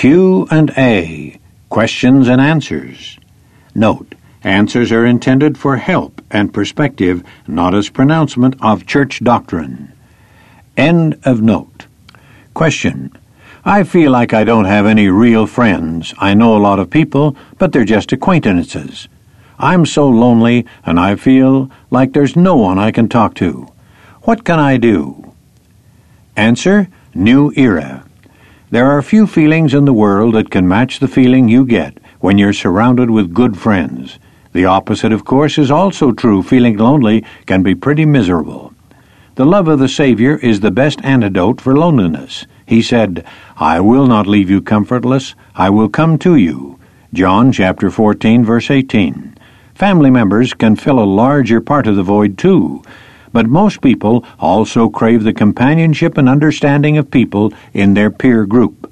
Q&A, questions and answers. Note, answers are intended for help and perspective, not as pronouncement of church doctrine. End of note. Question. I feel like I don't have any real friends. I know a lot of people, but they're just acquaintances. I'm so lonely, and I feel like there's no one I can talk to. What can I do? Answer. New era. There are few feelings in the world that can match the feeling you get when you're surrounded with good friends. The opposite, of course, is also true. Feeling lonely can be pretty miserable. The love of the Savior is the best antidote for loneliness. He said, I will not leave you comfortless. I will come to you. John chapter 14, verse 18. Family members can fill a larger part of the void, too. But most people also crave the companionship and understanding of people in their peer group.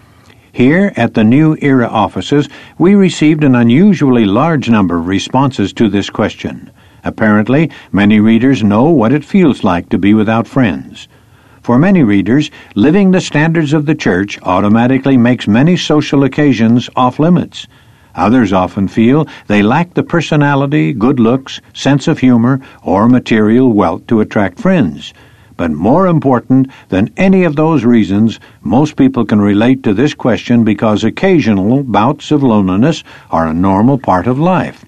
Here at the New Era offices, we received an unusually large number of responses to this question. Apparently, many readers know what it feels like to be without friends. For many readers, living the standards of the church automatically makes many social occasions off-limits. Others often feel they lack the personality, good looks, sense of humor, or material wealth to attract friends. But more important than any of those reasons, most people can relate to this question because occasional bouts of loneliness are a normal part of life.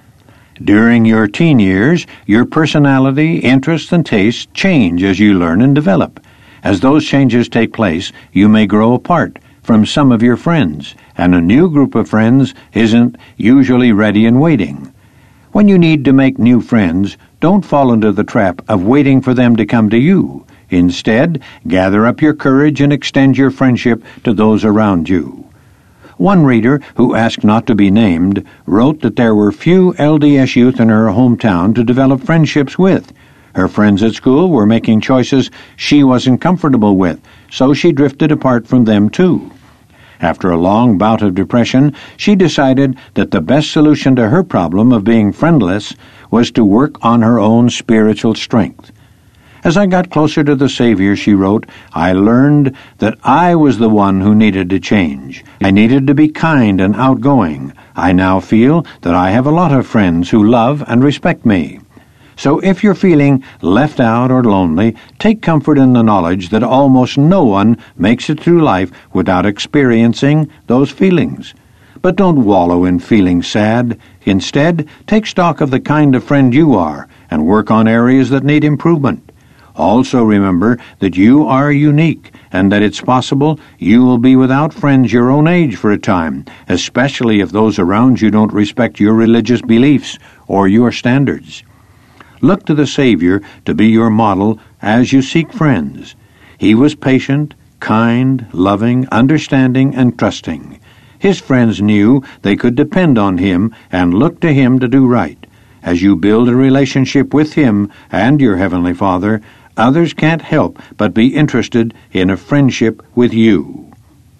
During your teen years, your personality, interests, and tastes change as you learn and develop. As those changes take place, you may grow apart from some of your friends, and a new group of friends isn't usually ready and waiting. When you need to make new friends, don't fall into the trap of waiting for them to come to you. Instead, gather up your courage and extend your friendship to those around you. One reader, who asked not to be named, wrote that there were few LDS youth in her hometown to develop friendships with. Her friends at school were making choices she wasn't comfortable with, so she drifted apart from them too. After a long bout of depression, she decided that the best solution to her problem of being friendless was to work on her own spiritual strength. As I got closer to the Savior, she wrote, I learned that I was the one who needed to change. I needed to be kind and outgoing. I now feel that I have a lot of friends who love and respect me. So if you're feeling left out or lonely, take comfort in the knowledge that almost no one makes it through life without experiencing those feelings. But don't wallow in feeling sad. Instead, take stock of the kind of friend you are and work on areas that need improvement. Also remember that you are unique and that it's possible you will be without friends your own age for a time, especially if those around you don't respect your religious beliefs or your standards. Look to the Savior to be your model as you seek friends. He was patient, kind, loving, understanding, and trusting. His friends knew they could depend on him and look to him to do right. As you build a relationship with him and your Heavenly Father, others can't help but be interested in a friendship with you.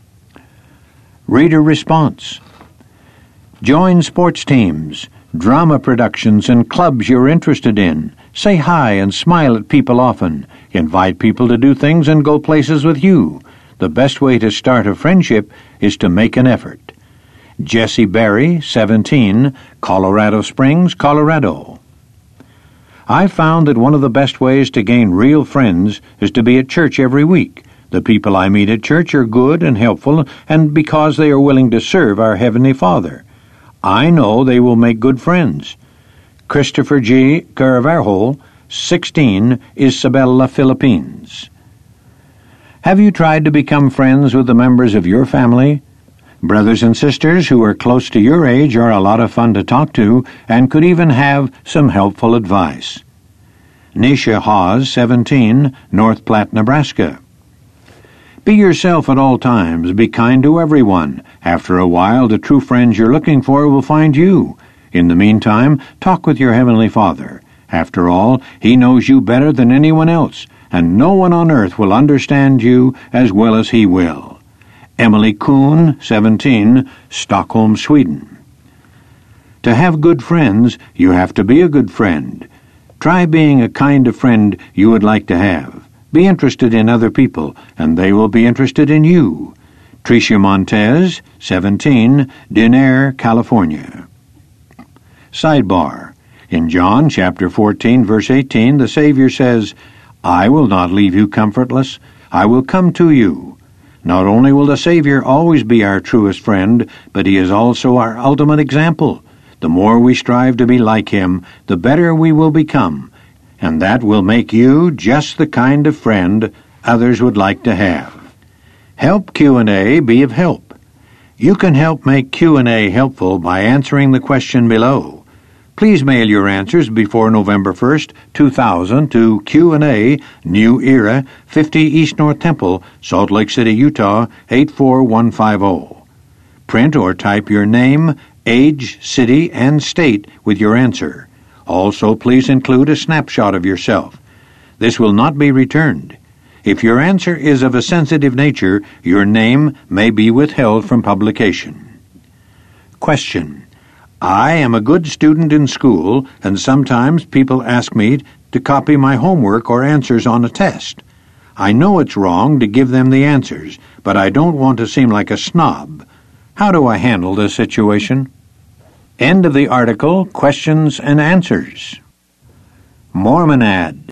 Reader response. Join sports teams, drama productions, and clubs you're interested in. Say hi and smile at people often. Invite people to do things and go places with you. The best way to start a friendship is to make an effort. Jesse Berry, 17, Colorado Springs, Colorado. I found that one of the best ways to gain real friends is to be at church every week. The people I meet at church are good and helpful, and because they are willing to serve our Heavenly Father. I know they will make good friends. Christopher G. Carvalho, 16, Isabela, Philippines. Have you tried to become friends with the members of your family? Brothers and sisters who are close to your age are a lot of fun to talk to and could even have some helpful advice. Nisha Hawes, 17, North Platte, Nebraska. Be yourself at all times. Be kind to everyone. After a while, the true friends you're looking for will find you. In the meantime, talk with your Heavenly Father. After all, He knows you better than anyone else, and no one on earth will understand you as well as He will. Emily Kuhn, 17, Stockholm, Sweden. To have good friends, you have to be a good friend. Try being a kind of friend you would like to have. Be interested in other people, and they will be interested in you. Tricia Montez, 17, Denair, California. Sidebar. In John chapter 14, verse 18, the Savior says, "I will not leave you comfortless. I will come to you." Not only will the Savior always be our truest friend, but He is also our ultimate example. The more we strive to be like Him, the better we will become, and that will make you just the kind of friend others would like to have. Help Q&A be of help. You can help make Q&A helpful by answering the question below. Please mail your answers before November 1st, 2000 to Q&A, New Era, 50 East North Temple, Salt Lake City, Utah, 84150. Print or type your name, age, city, and state with your answer. Also, please include a snapshot of yourself. This will not be returned. If your answer is of a sensitive nature, your name may be withheld from publication. Question. I am a good student in school, and sometimes people ask me to copy my homework or answers on a test. I know it's wrong to give them the answers, but I don't want to seem like a snob. How do I handle this situation? End of the article, Questions and Answers. Mormon Ad.